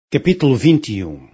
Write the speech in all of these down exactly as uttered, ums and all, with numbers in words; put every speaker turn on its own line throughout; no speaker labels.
Capítulo vinte e um.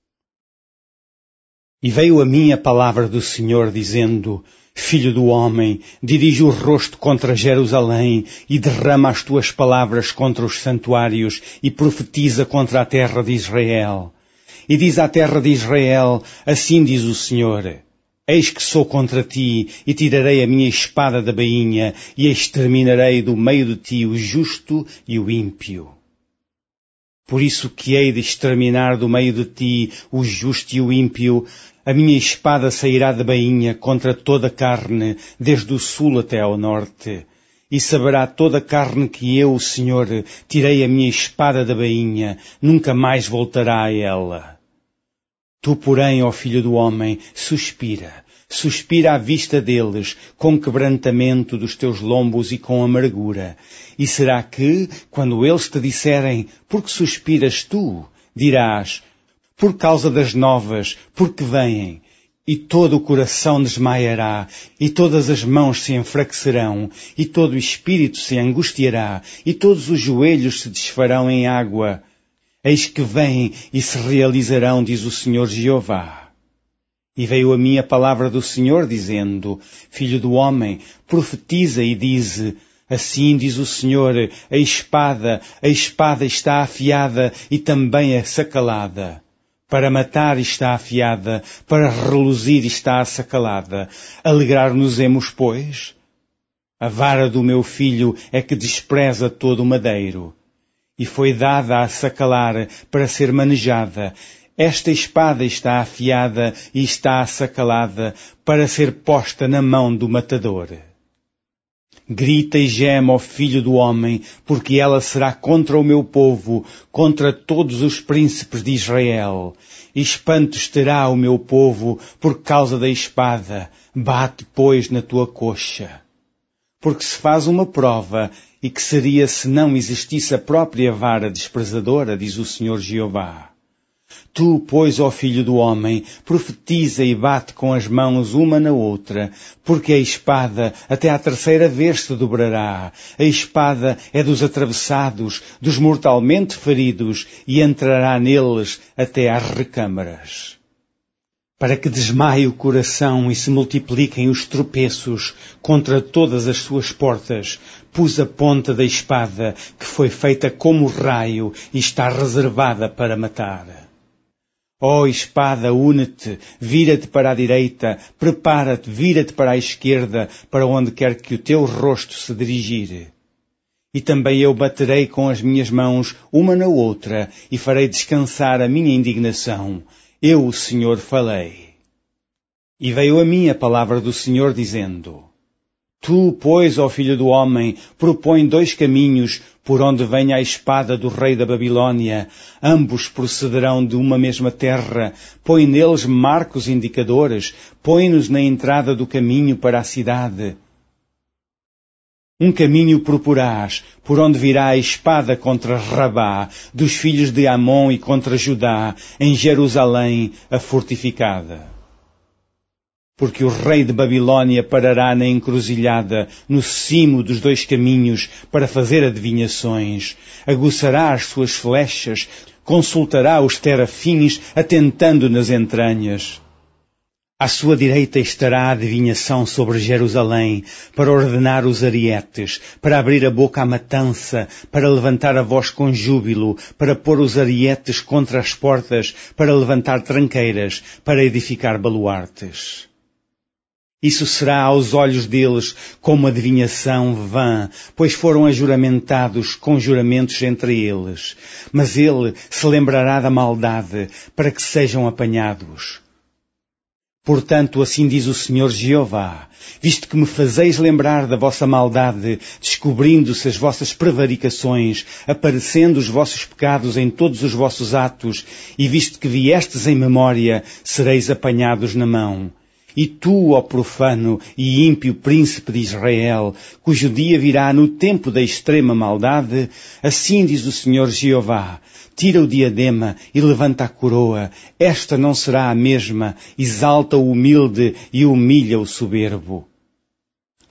E veio a mim a palavra do Senhor, dizendo: Filho do homem, dirige o rosto contra Jerusalém e derrama as tuas palavras contra os santuários e profetiza contra a terra de Israel. E diz à terra de Israel: Assim diz o Senhor: Eis que sou contra ti, e tirarei a minha espada da bainha, e exterminarei do meio de ti o justo e o ímpio. Por isso que hei de exterminar do meio de ti o justo e o ímpio, a minha espada sairá da bainha contra toda a carne, desde o sul até ao norte. E saberá toda a carne que eu, o Senhor, tirei a minha espada da bainha, nunca mais voltará a ela. Tu, porém, ó filho do homem, suspira, suspira à vista deles, com quebrantamento dos teus lombos e com amargura. E será que, quando eles te disserem: Por que suspiras tu? Dirás: Por causa das novas, porque vêm. E todo o coração desmaiará, e todas as mãos se enfraquecerão, e todo o espírito se angustiará, e todos os joelhos se desfarão em água. Eis que vêm e se realizarão, diz o Senhor Jeová. E veio a mim a palavra do Senhor, dizendo: Filho do homem, profetiza e dize: Assim diz o Senhor, a espada, a espada está afiada e também é sacalada. Para matar está afiada, para reluzir está assacalada. Alegrar-nos-emos, pois? A vara do meu filho é que despreza todo o madeiro. E foi dada a sacalar para ser manejada. Esta espada está afiada e está assacalada para ser posta na mão do matador. Grita e geme, ó filho do homem, porque ela será contra o meu povo, contra todos os príncipes de Israel. E espantos terá o meu povo por causa da espada. Bate, pois, na tua coxa. Porque se faz uma prova, e que seria se não existisse a própria vara desprezadora, diz o Senhor Jeová. Tu, pois, ó filho do homem, profetiza e bate com as mãos uma na outra, porque a espada até à terceira vez se dobrará. A espada é dos atravessados, dos mortalmente feridos, e entrará neles até às recâmaras. Para que desmaie o coração e se multipliquem os tropeços contra todas as suas portas, pus a ponta da espada, que foi feita como raio e está reservada para matar. Ó espada, une-te, vira-te para a direita, prepara-te, vira-te para a esquerda, para onde quer que o teu rosto se dirigir. E também eu baterei com as minhas mãos uma na outra, e farei descansar a minha indignação. Eu, o Senhor, falei. E veio a mim a palavra do Senhor, dizendo: Tu, pois, ó filho do homem, propõe dois caminhos por onde venha a espada do rei da Babilônia. Ambos procederão de uma mesma terra. Põe neles marcos indicadores. Põe-nos na entrada do caminho para a cidade. Um caminho proporás, por onde virá a espada contra Rabá, dos filhos de Amon, e contra Judá, em Jerusalém, a fortificada. Porque o rei de Babilônia parará na encruzilhada, no cimo dos dois caminhos, para fazer adivinhações. Aguçará as suas flechas, consultará os terafins, atentando nas entranhas. À sua direita estará a adivinhação sobre Jerusalém, para ordenar os arietes, para abrir a boca à matança, para levantar a voz com júbilo, para pôr os arietes contra as portas, para levantar tranqueiras, para edificar baluartes. Isso será aos olhos deles como adivinhação vã, pois foram ajuramentados com juramentos entre eles. Mas ele se lembrará da maldade, para que sejam apanhados. Portanto, assim diz o Senhor Jeová: visto que me fazeis lembrar da vossa maldade, descobrindo-se as vossas prevaricações, aparecendo os vossos pecados em todos os vossos atos, e visto que viestes em memória, sereis apanhados na mão. E tu, ó profano e ímpio príncipe de Israel, cujo dia virá no tempo da extrema maldade, assim diz o Senhor Jeová: tira o diadema e levanta a coroa, esta não será a mesma, exalta o humilde e humilha o soberbo.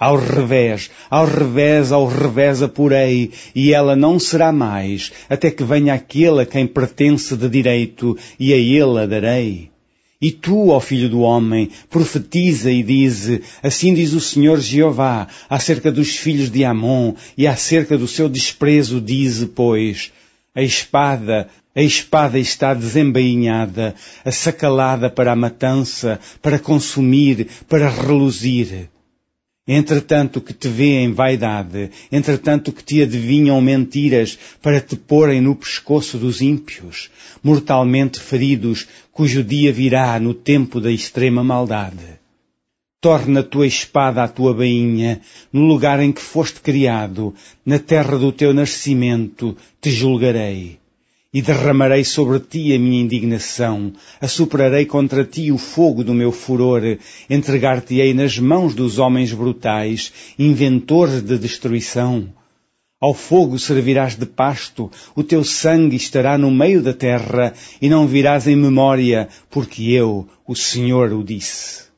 Ao revés, ao revés, ao revés a porei, e ela não será mais, até que venha aquele a quem pertence de direito, e a ele a darei. E tu, ó filho do homem, profetiza e dize, assim diz o Senhor Jeová, acerca dos filhos de Amon, e acerca do seu desprezo dize, pois, a espada, a espada está desembainhada, assacalada para a matança, para consumir, para reluzir. Entretanto que te vêem vaidade, entretanto que te adivinham mentiras para te porem no pescoço dos ímpios, mortalmente feridos, cujo dia virá no tempo da extrema maldade. Torna a tua espada à tua bainha, no lugar em que foste criado, na terra do teu nascimento, te julgarei. E derramarei sobre ti a minha indignação, assoprarei contra ti o fogo do meu furor, entregar-te-ei nas mãos dos homens brutais, inventores de destruição. Ao fogo servirás de pasto, o teu sangue estará no meio da terra, e não virás em memória, porque eu, o Senhor, o disse.